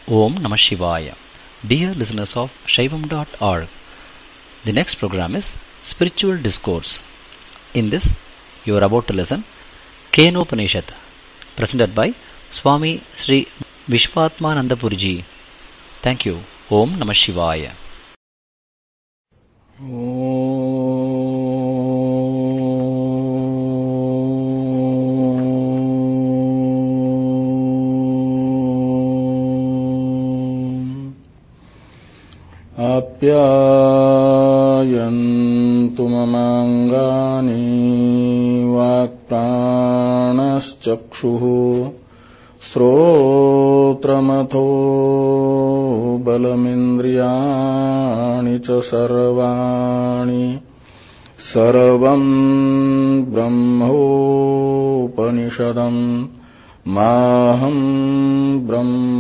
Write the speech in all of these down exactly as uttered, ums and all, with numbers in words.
Om Namah Shivaya. Dear listeners of Shaivam dot org, the next program is Spiritual Discourse. In this, you are about to listen Kenopanishad, presented by Swami Sri Vishwatmanandapurji. Thank you. Om Namah Shivaya. आप्यायन्तु ममाङ्गानि वाक्प्राणश्चक्षुः श्रोत्रमथो बलमिन्द्रियाणि च सर्वाणि सर्वं ब्रह्मोपनिषदं माहं ब्रह्म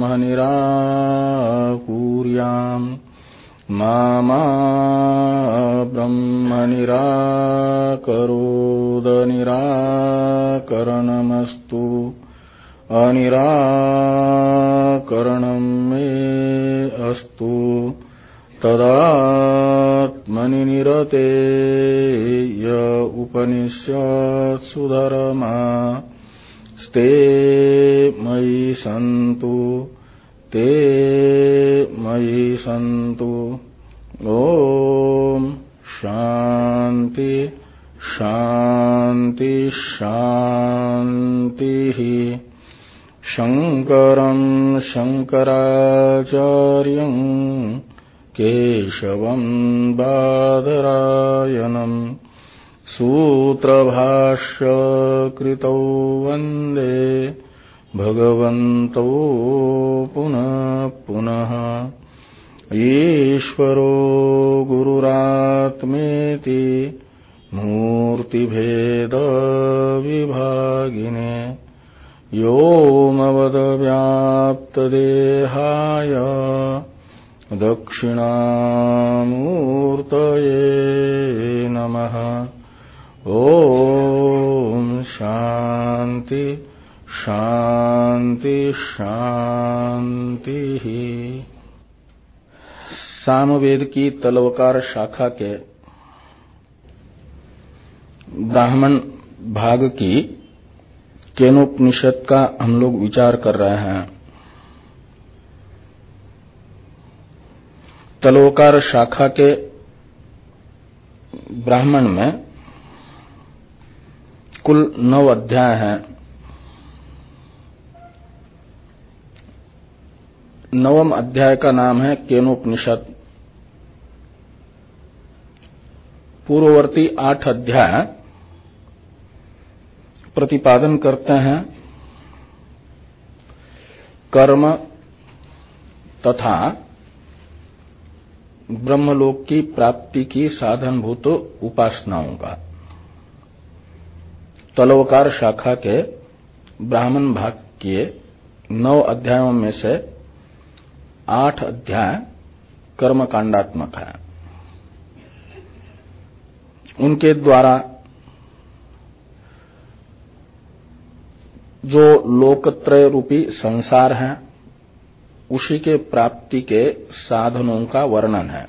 निराकुर्याम् मा मा ब्रह्म निराकरोद निराकरणमस्तु अनिराकरणं मे अस्तु तदात्मनि निरते य उपनिषत्सु धर्मा स्ते मयि सन्तु ते मयि सन्तु। ओम शांति शांति शांति। शंकरं शंकराचार्यं केशवं बादरायणं सूत्रभाष्य कृतौ वन्दे भगवन्तौ पुनः पुनः। ईश्वरो गुरुरात्मेति मूर्तिभेद विभागिने व्योमवद्व्याप्तदेहाय दक्षिणामूर्तये नमः। ओम शांति शांति शांति। सामवेद की तलवकार शाखा के ब्राह्मण भाग की केनोपनिषद का हम लोग विचार कर रहे हैं। तलवकार शाखा के ब्राह्मण में कुल नौ अध्याय हैं। नवम अध्याय का नाम है केनोपनिषद। पूर्ववर्ती आठ अध्याय प्रतिपादन करते हैं कर्म तथा ब्रह्मलोक की प्राप्ति की साधनभूत उपासनाओं का। तलवकार शाखा के ब्राह्मण भाग के नौ अध्यायों में से आठ अध्याय कर्मकांडात्मक है। उनके द्वारा जो लोकत्रय रूपी संसार है उसी के प्राप्ति के साधनों का वर्णन है।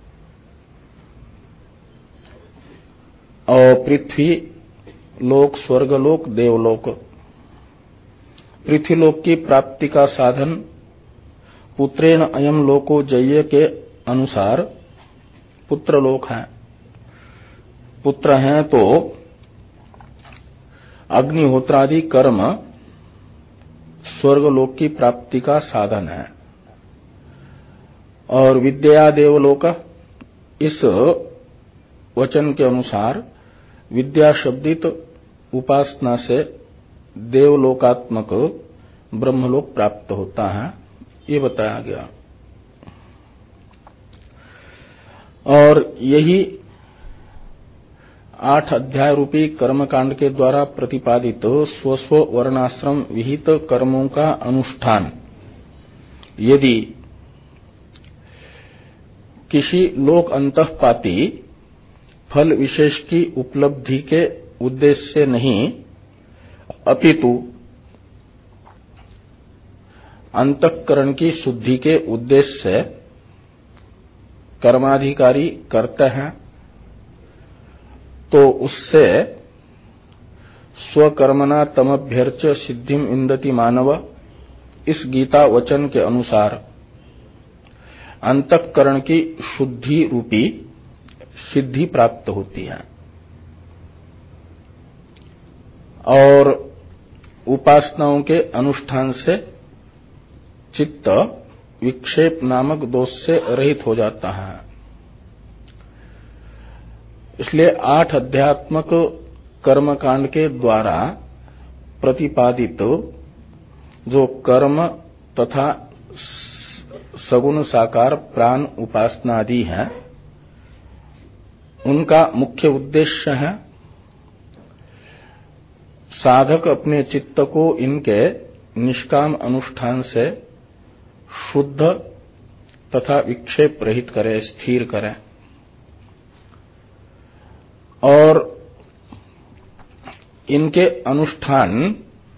और पृथ्वी लोक, स्वर्गलोक, देवलोक। पृथ्वीलोक की प्राप्ति का साधन पुत्रेण अयम लोको जय्य के अनुसार पुत्रलोक है। पुत्र हैं तो अग्निहोत्रादि कर्म स्वर्गलोक की प्राप्ति का साधन है। और विद्या देवलोक, इस वचन के अनुसार विद्या शब्दित उपासना से देवलोकात्मक ब्रह्मलोक प्राप्त होता है, ये बताया गया। और यही आठ अध्याय रूपी कर्मकांड के द्वारा प्रतिपादित स्वस्व वर्णाश्रम विहित कर्मों का अनुष्ठान यदि किसी लोक अंतःपाती फल विशेष की उपलब्धि के उद्देश्य से नहीं, अपितु अंतःकरण की शुद्धि के उद्देश्य से कर्माधिकारी करते हैं तो उससे स्वकर्मणा तमभ्यर्च सिद्धिम इंदति मानव, इस गीता वचन के अनुसार अंतःकरण की शुद्धि रूपी सिद्धि प्राप्त होती है और उपासनाओं के अनुष्ठान से चित्त विक्षेप नामक दोष से रहित हो जाता है। इसलिए आठ अध्यात्मक कर्मकांड के द्वारा प्रतिपादित जो कर्म तथा सगुण साकार प्राण उपासनादि हैं, उनका मुख्य उद्देश्य है साधक अपने चित्त को इनके निष्काम अनुष्ठान से शुद्ध तथा विक्षेप रहित करे, स्थिर करे। और इनके अनुष्ठान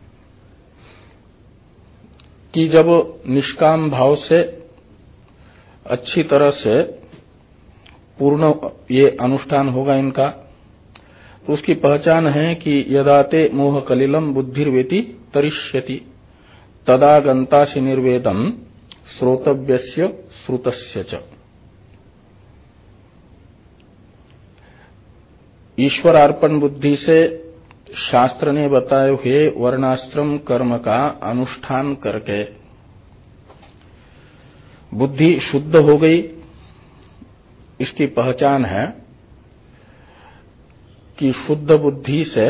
की जब निष्काम भाव से अच्छी तरह से पूर्ण ये अनुष्ठान होगा इनका, तो उसकी पहचान है कि यदाते मोह कलिलम बुद्धिर्वेति तरिष्यति तदा गंतासि निर्वेदम श्रोतव्यस्य श्रुतस्य च। ईश्वरार्पण बुद्धि से शास्त्र ने बताए हुए वर्णाश्रम कर्म का अनुष्ठान करके बुद्धि शुद्ध हो गई, इसकी पहचान है कि शुद्ध बुद्धि से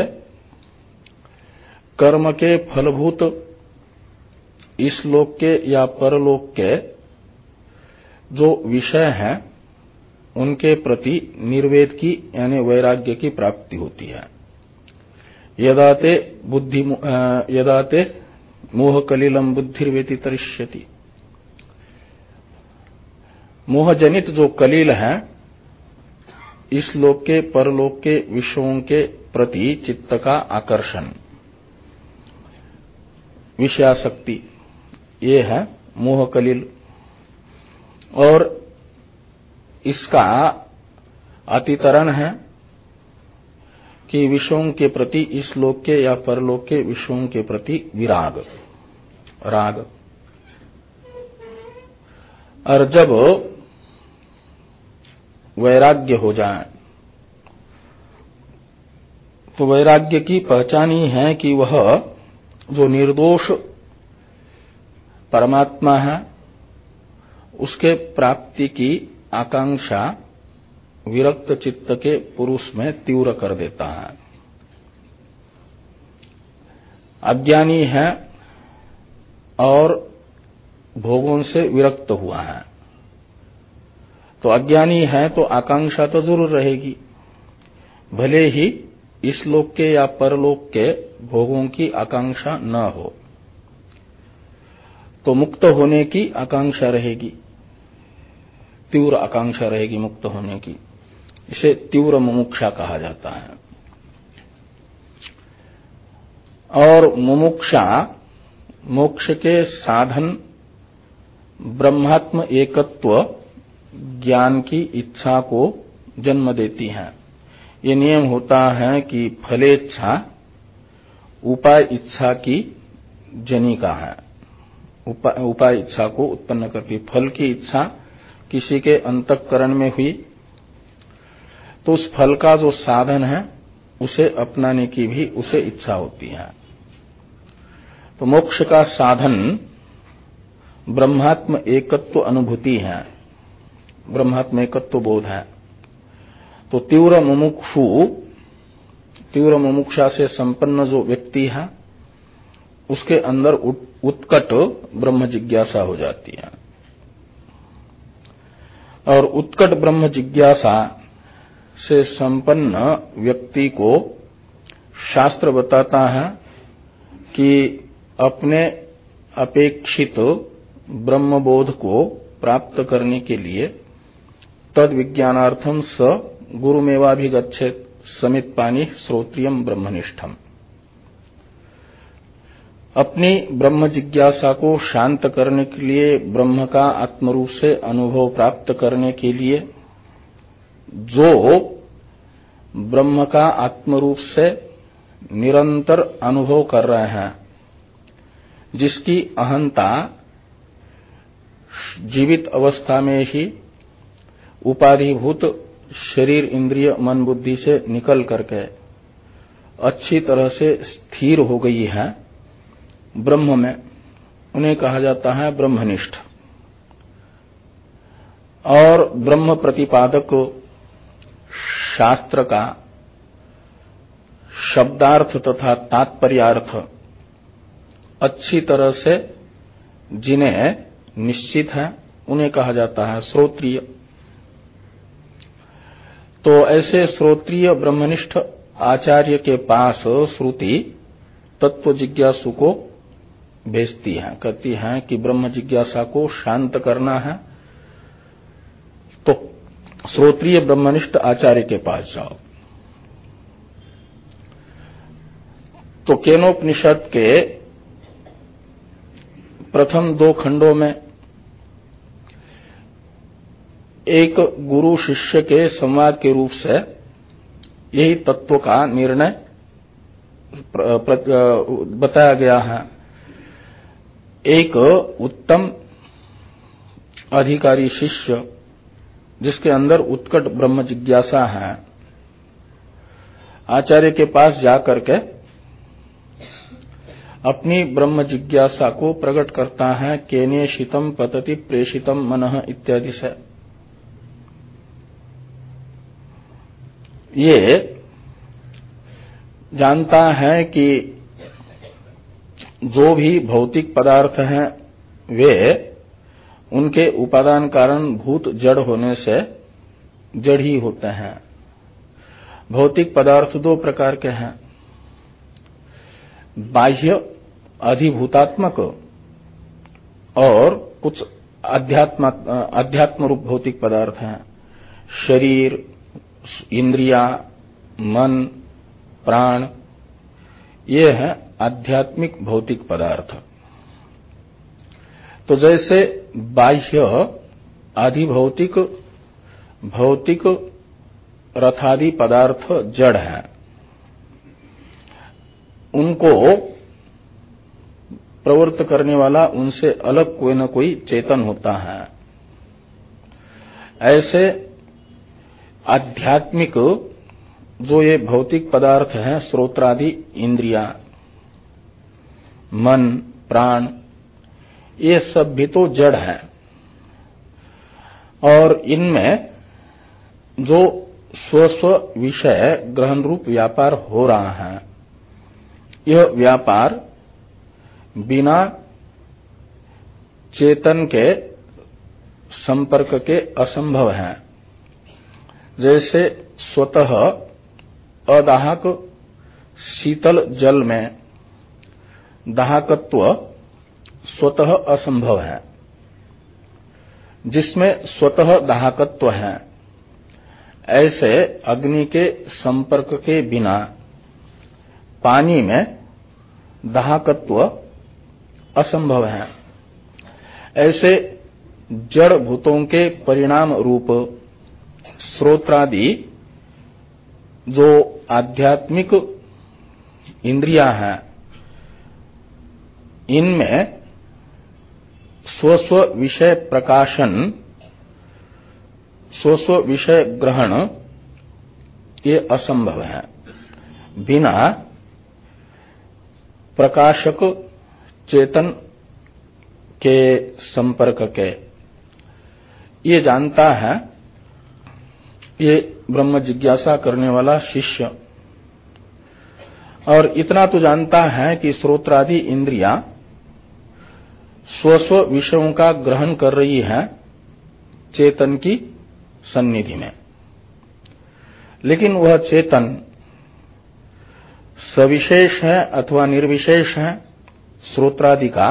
कर्म के फलभूत इस लोक के या परलोक के जो विषय हैं उनके प्रति निर्वेद की यानी वैराग्य की प्राप्ति होती है। यदाते बुद्धि यदाते मोह कलिलम बुद्धिर्वेति तरिष्यति, मोहजनित जो कलिल है इस लोक के परलोक के विषयों के प्रति चित्त का आकर्षण, विषयासक्ति, ये है मोह कलिल। और इसका अतितरण है कि विषयों के प्रति इस लोक के या परलोक के विषयों के प्रति विराग, राग। और जब वैराग्य हो जाए तो वैराग्य की पहचान ही है कि वह जो निर्दोष परमात्मा है उसके प्राप्ति की आकांक्षा विरक्त चित्त के पुरुष में तीव्र कर देता है। अज्ञानी है और भोगों से विरक्त हुआ है, तो अज्ञानी है तो आकांक्षा तो जरूर रहेगी, भले ही इस लोक के या परलोक के भोगों की आकांक्षा न हो, तो मुक्त होने की आकांक्षा रहेगी, तीव्र आकांक्षा रहेगी मुक्त होने की। इसे तीव्र मुमुक्षा कहा जाता है। और मुमुक्षा मोक्ष के साधन ब्रह्मात्म एकत्व ज्ञान की इच्छा को जन्म देती हैं। ये नियम होता है कि फलेच्छा उपाय इच्छा की जनिका है, उपा, उपाय इच्छा को उत्पन्न करती। फल की इच्छा किसी के अंतःकरण में हुई तो उस फल का जो साधन है उसे अपनाने की भी उसे इच्छा होती है। तो मोक्ष का साधन ब्रह्मात्म एकत्व अनुभूति है, ब्रह्मात्म एकत्व बोध है। तो तीव्र मुमुक्षु, तीव्र मुमुक्षा से संपन्न जो व्यक्ति है उसके अंदर उत्कट ब्रह्म जिज्ञासा हो जाती है। और उत्कट ब्रह्म जिज्ञासा से संपन्न व्यक्ति को शास्त्र बताता है कि अपने अपेक्षित ब्रह्मबोध को प्राप्त करने के लिए तद विज्ञानार्थम स गुरुमेवाभिगच्छेत् समित्पानि श्रोत्रियम ब्रह्मनिष्ठम। अपनी ब्रह्म जिज्ञासा को शांत करने के लिए, ब्रह्म का आत्मरूप से अनुभव प्राप्त करने के लिए जो ब्रह्म का आत्मरूप से निरंतर अनुभव कर रहे हैं, जिसकी अहंता जीवित अवस्था में ही उपाधिभूत शरीर, इंद्रिय, मन, बुद्धि से निकल करके अच्छी तरह से स्थिर हो गई है ब्रह्म में, उन्हें कहा जाता है ब्रह्मनिष्ठ। और ब्रह्म प्रतिपादक शास्त्र का शब्दार्थ तथा तात्पर्यार्थ अच्छी तरह से जिन्हें निश्चित है, उन्हें कहा जाता है श्रोत्रिय। तो ऐसे श्रोत्रिय ब्रह्मनिष्ठ आचार्य के पास श्रुति तत्व जिज्ञासु को भेजती है, कहती है कि ब्रह्म जिज्ञासा को शांत करना है तो श्रोत्रिय ब्रह्मनिष्ठ आचार्य के पास जाओ। तो केनोपनिषद के प्रथम दो खंडों में एक गुरु शिष्य के संवाद के रूप से यही तत्व का निर्णय बताया गया है। एक उत्तम अधिकारी शिष्य जिसके अंदर उत्कट ब्रह्म जिज्ञासा है, आचार्य के पास जाकर के अपनी ब्रह्म जिज्ञासा को प्रकट करता है, केनेशितम पतति प्रेषितम मनः इत्यादि से। ये जानता है कि जो भी भौतिक पदार्थ हैं वे उनके उपादान कारण भूत जड़ होने से जड़ ही होते हैं। भौतिक पदार्थ दो प्रकार के हैं, बाह्य अधिभूतात्मक और कुछ अध्यात्म अध्यात्म रूप भौतिक पदार्थ हैं। शरीर, इंद्रिया, मन, प्राण, ये है आध्यात्मिक भौतिक पदार्थ। तो जैसे बाह्य अधिभौतिक भौतिक रथादि पदार्थ जड़ हैं, उनको प्रवृत्त करने वाला उनसे अलग कोई न कोई चेतन होता है। ऐसे आध्यात्मिक जो ये भौतिक पदार्थ हैं, श्रोत्रादि इंद्रिया, मन, प्राण, ये सब भी तो जड़ हैं। और इनमें जो स्वस्व विषय ग्रहण रूप व्यापार हो रहा है, यह व्यापार बिना चेतन के संपर्क के असंभव है। जैसे स्वतः अदाहक शीतल जल में दाहकत्व स्वतः असंभव है। जिसमें स्वतः दाहकत्व है, ऐसे अग्नि के संपर्क के बिना पानी में दाहकत्व असंभव है। ऐसे जड़ भूतों के परिणाम रूप श्रोत्रादि जो आध्यात्मिक इंद्रियां हैं, इनमें स्वस्व विषय प्रकाशन, स्वस्व विषय ग्रहण ये असंभव है बिना प्रकाशक चेतन के संपर्क के। ये जानता है ये ब्रह्म जिज्ञासा करने वाला शिष्य। और इतना तो जानता है कि श्रोत्रादि इंद्रियां स्वस्व विषयों का ग्रहण कर रही है चेतन की सन्निधि में, लेकिन वह चेतन सविशेष है अथवा निर्विशेष है, श्रोत्रादि का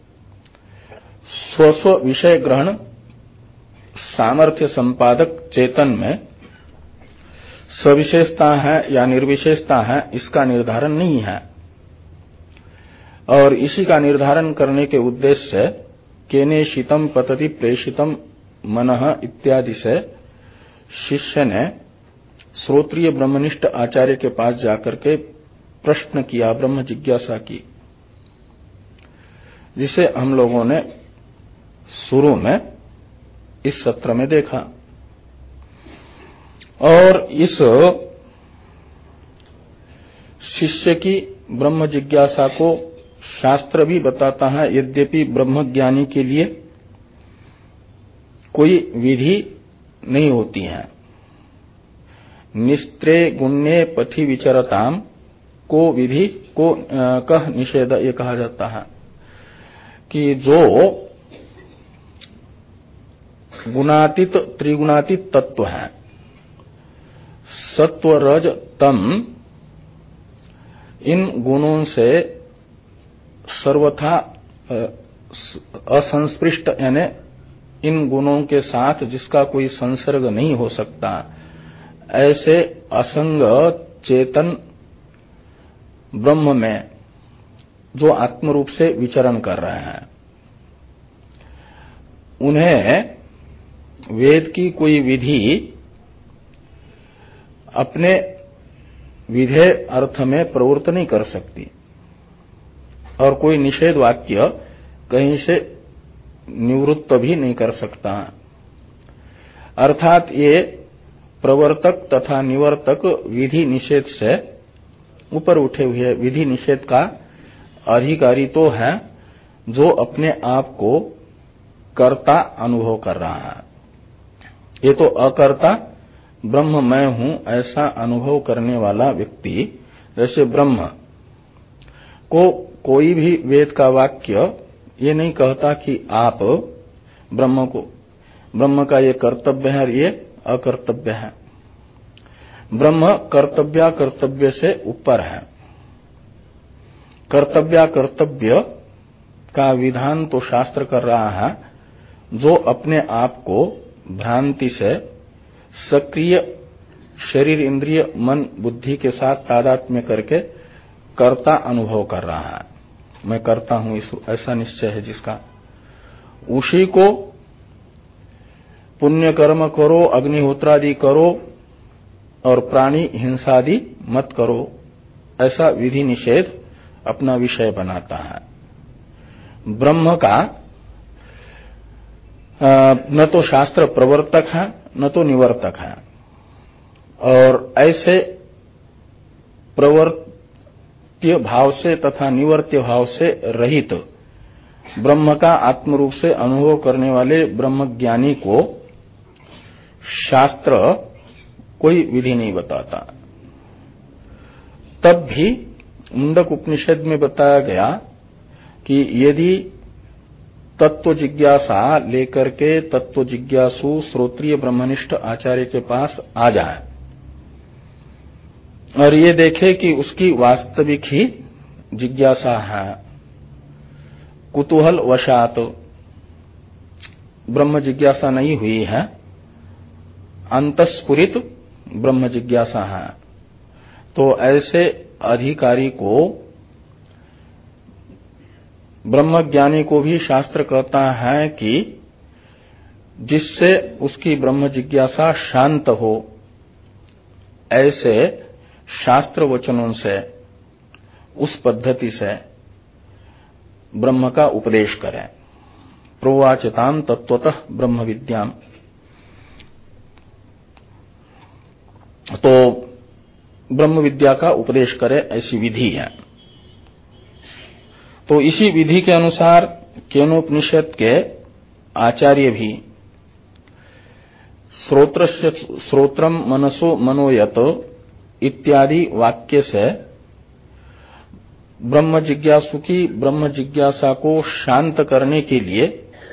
स्वस्व विषय ग्रहण सामर्थ्य संपादक चेतन में सविशेषता है या निर्विशेषता है, इसका निर्धारण नहीं है। और इसी का निर्धारण करने के उद्देश्य से केने शीतम पतति प्रेषितम मनः इत्यादि से शिष्य ने श्रोत्रिय ब्रह्मनिष्ठ आचार्य के पास जाकर के प्रश्न किया, ब्रह्म जिज्ञासा की, जिसे हम लोगों ने शुरू में इस सत्र में देखा। और इस शिष्य की ब्रह्म जिज्ञासा को शास्त्र भी बताता है, यद्यपि ब्रह्मज्ञानी के लिए कोई विधि नहीं होती है। निस्त्रे गुण्ये पथि विचरताम को विधि को कह निषेध ये कहा जाता है कि जो गुणातीत त्रिगुणातीत तत्व है, सत्व रज तम, इन गुणों से सर्वथा असंस्पृष्ट यानी इन गुणों के साथ जिसका कोई संसर्ग नहीं हो सकता, ऐसे असंग चेतन ब्रह्म में जो आत्मरूप से विचरण कर रहे हैं, उन्हें वेद की कोई विधि अपने विधेय अर्थ में प्रवृत्त नहीं कर सकती और कोई निषेध वाक्य कहीं से निवृत्त भी नहीं कर सकता। अर्थात ये प्रवर्तक तथा निवर्तक विधि निषेध से ऊपर उठे हुए विधि निषेध का अधिकारी तो है जो अपने आप को कर्ता अनुभव कर रहा है। ये तो अकर्ता ब्रह्म मैं हूं ऐसा अनुभव करने वाला व्यक्ति, जैसे ब्रह्म को कोई भी वेद का वाक्य ये नहीं कहता कि आप ब्रह्म को ब्रह्म का ये कर्तव्य है और ये अकर्तव्य है। ब्रह्म कर्तव्य कर्तव्य से ऊपर है। कर्तव्य कर्तव्य का विधान तो शास्त्र कर रहा है, जो अपने आप को भ्रांति से सक्रिय शरीर इंद्रिय मन बुद्धि के साथ तादात्म्य करके कर्ता अनुभव कर रहा है। मैं करता हूं, ऐसा निश्चय है जिसका, उसी को पुण्य कर्म करो, अग्निहोत्रादि करो और प्राणी हिंसादि मत करो, ऐसा विधि निषेध अपना विषय बनाता है। ब्रह्म का न तो शास्त्र प्रवर्तक है न तो निवर्तक है, और ऐसे प्रवर्त्य भाव से तथा निवर्त्य भाव से रहित ब्रह्म का आत्मरूप से अनुभव करने वाले ब्रह्मज्ञानी को शास्त्र कोई विधि नहीं बताता। तब भी मुंडक उपनिषद में बताया गया कि यदि तत्व जिज्ञासा लेकर के तत्व जिज्ञासु श्रोत्रिय ब्रह्मनिष्ठ आचार्य के पास आ जाए और ये देखे कि उसकी वास्तविक ही जिज्ञासा है, कुतूहल वशात ब्रह्म जिज्ञासा नहीं हुई है, अंतस्फुरित ब्रह्म जिज्ञासा है, तो ऐसे अधिकारी को, ब्रह्मज्ञानी को भी शास्त्र कहता है कि जिससे उसकी ब्रह्म जिज्ञासा शांत हो, ऐसे शास्त्र वचनों से उस पद्धति से ब्रह्म का उपदेश करें। प्रोवाचताम तत्वतः ब्रह्म विद्याम। तो ब्रह्म विद्या का उपदेश करे, ऐसी विधि है। तो इसी विधि के अनुसार केनोपनिषद के आचार्य भी श्रोत्रस्य श्रोत्रम मनसो मनोयत इत्यादि वाक्य से ब्रह्म जिज्ञासु की ब्रह्म जिज्ञासा को शांत करने के लिए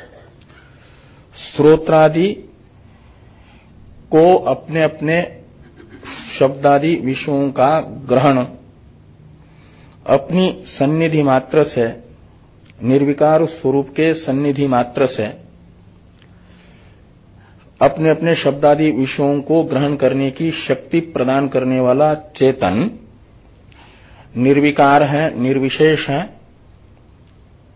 श्रोत्रादि को अपने अपने शब्दादि विषयों का ग्रहण अपनी सन्निधि मात्र से, निर्विकार स्वरूप के सन्निधि मात्र से अपने अपने शब्दादि विषयों को ग्रहण करने की शक्ति प्रदान करने वाला चेतन निर्विकार है, निर्विशेष है,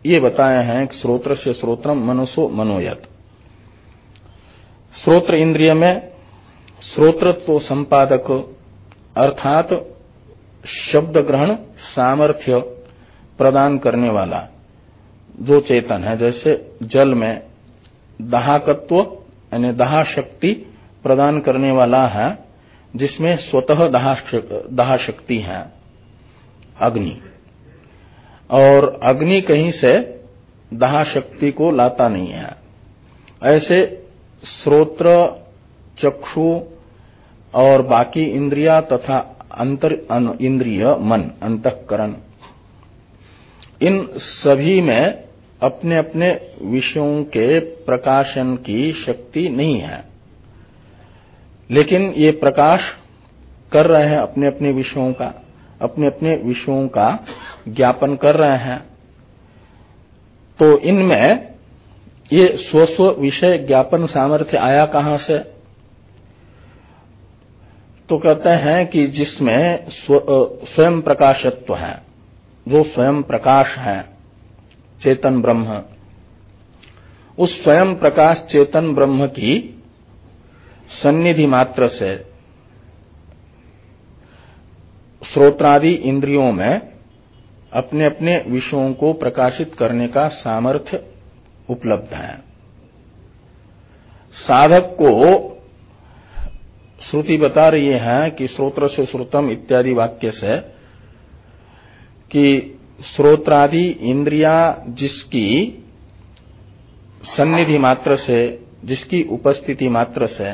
ये बताए हैं कि श्रोत्र से श्रोत्रम मनसो मनोयत। श्रोत्र इंद्रिय में श्रोत्रत्व संपादक अर्थात शब्द ग्रहण सामर्थ्य प्रदान करने वाला जो चेतन है, जैसे जल में दाहकत्व यानी दाह शक्ति प्रदान करने वाला है, जिसमें स्वतः दाह शक्ति है अग्नि, और अग्नि कहीं से दाह शक्ति को लाता नहीं है। ऐसे श्रोत्र, चक्षु और बाकी इंद्रिया तथा अंतर इंद्रिय मन, अंतःकरण, इन सभी में अपने अपने विषयों के प्रकाशन की शक्ति नहीं है, लेकिन ये प्रकाश कर रहे हैं अपने अपने विषयों का, अपने अपने विषयों का ज्ञापन कर रहे हैं। तो इनमें ये स्व स्व विषय ज्ञापन सामर्थ्य आया कहां से? तो कहते हैं कि जिसमें स्वयं प्रकाशत्व है, जो स्वयं प्रकाश है चेतन ब्रह्म, उस स्वयं प्रकाश चेतन ब्रह्म की सन्निधि मात्र से श्रोत्रादि इंद्रियों में अपने अपने विषयों को प्रकाशित करने का सामर्थ्य उपलब्ध है। साधक को श्रुति बता रही है कि श्रोत्र से श्रुतम इत्यादि वाक्य से कि श्रोत्रादि इंद्रिया जिसकी सन्निधि मात्र से, जिसकी उपस्थिति मात्र से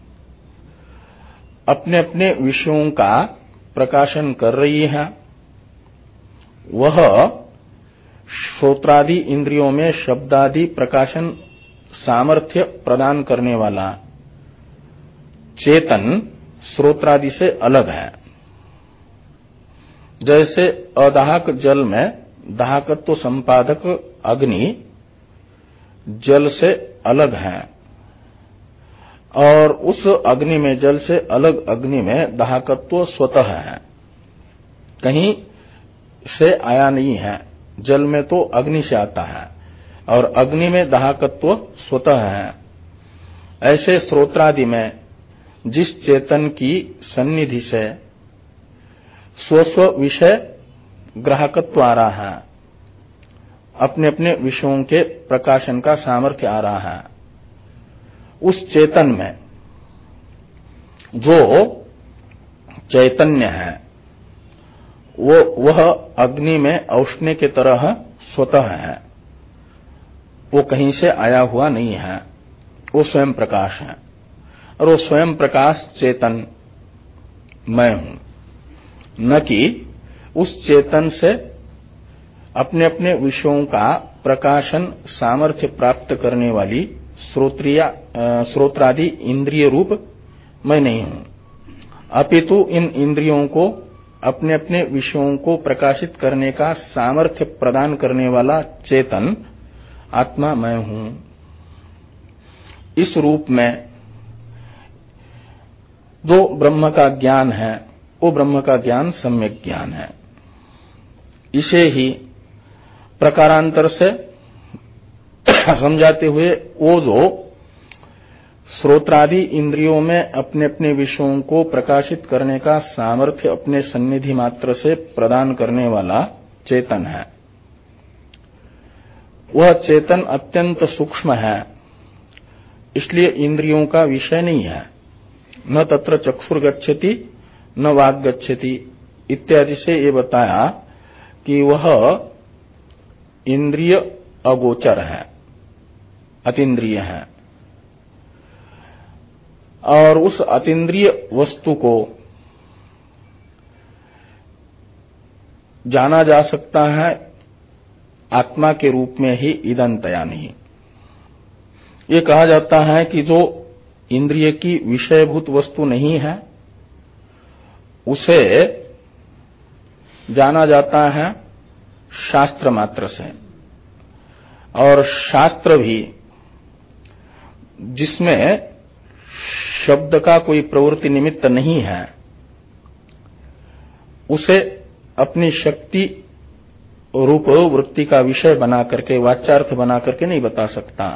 अपने अपने विषयों का प्रकाशन कर रही है, वह श्रोत्रादि इंद्रियों में शब्दादि प्रकाशन सामर्थ्य प्रदान करने वाला चेतन श्रोत्रादि से अलग है। जैसे अदाहक जल में दाहकत्व संपादक अग्नि जल से अलग है, और उस अग्नि में, जल से अलग अग्नि में दाहकत्व स्वतः है, कहीं से आया नहीं है। जल में तो अग्नि से आता है और अग्नि में दाहकत्व स्वतः है। ऐसे श्रोत्रादि में जिस चेतन की सन्निधि से स्वस्व विषय ग्राहकत्व आ रहा है, अपने अपने विषयों के प्रकाशन का सामर्थ्य आ रहा है, उस चेतन में जो चैतन्य है वो वह अग्नि में औष्ण्य के तरह स्वतः है, वो कहीं से आया हुआ नहीं है, वो स्वयं प्रकाश है। और वो स्वयं प्रकाश चेतन मैं हूं, न कि उस चेतन से अपने अपने विषयों का प्रकाशन सामर्थ्य प्राप्त करने वाली श्रोत्रिया श्रोत्रादि इंद्रिय रूप मैं नहीं हूं, अपितु इन इंद्रियों को अपने अपने विषयों को प्रकाशित करने का सामर्थ्य प्रदान करने वाला चेतन आत्मा मैं हूं। इस रूप में जो ब्रह्म का ज्ञान है, वो ब्रह्म का ज्ञान सम्यक ज्ञान है। इसे ही प्रकारांतर से समझाते हुए वो जो श्रोत्रादि इंद्रियों में अपने अपने विषयों को प्रकाशित करने का सामर्थ्य अपने सन्निधि मात्र से प्रदान करने वाला चेतन है, वह चेतन अत्यंत सूक्ष्म है, इसलिए इंद्रियों का विषय नहीं है। न तत्र चक्षुर गच्छति न वाग गच्छति इत्यादि से ये बताया कि वह इंद्रिय अगोचर है, अतीन्द्रिय है, और उस अतीन्द्रिय वस्तु को जाना जा सकता है आत्मा के रूप में ही, इदंतया नहीं। ये कहा जाता है कि जो इंद्रिय की विषयभूत वस्तु नहीं है उसे जाना जाता है शास्त्र मात्र से, और शास्त्र भी जिसमें शब्द का कोई प्रवृत्ति निमित्त नहीं है, उसे अपनी शक्ति रूप वृत्ति का विषय बना करके, वाच्यार्थ बना करके नहीं बता सकता।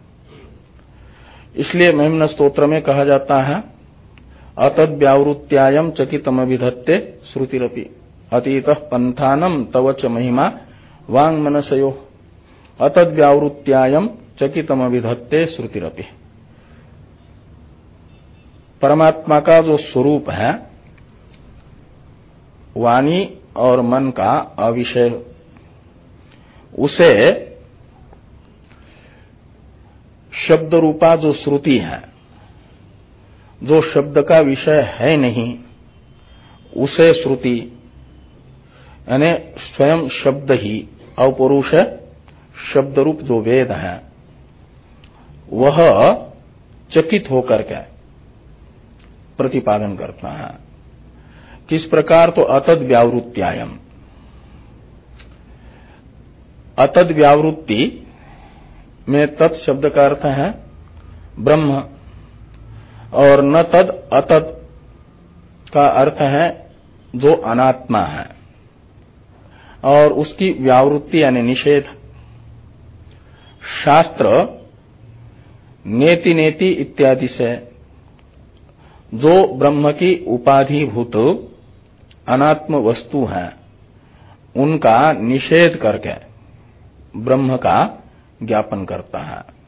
इसलिए महिम्न स्तोत्र में कहा जाता है अतद व्यावृत्त्यायम चकितमभिधत्ते श्रुतिरपि अतीतः पंथानम तव च महिमा वांग मनसयो अतद व्यावृत्त्यायम चकितमभिधत्ते श्रुतिरपि। परमात्मा का जो स्वरूप है वाणी और मन का अविषय, उसे शब्द रूपा जो श्रुति है, जो शब्द का विषय है नहीं, उसे श्रुति यानी स्वयं शब्द ही अपौरुष शब्द रूप जो वेद है वह चकित होकर के प्रतिपादन करता है। किस प्रकार? तो अतद व्यावृत्त्यायम, अतद व्यावृत्ति में तत् शब्द का अर्थ है ब्रह्म और न तद अतद का अर्थ है जो अनात्मा है, और उसकी व्यावृत्ति यानी निषेध। शास्त्र नेति नेति इत्यादि से जो ब्रह्म की उपाधिभूत अनात्म वस्तु है उनका निषेध करके ब्रह्म का ज्ञापन करता है।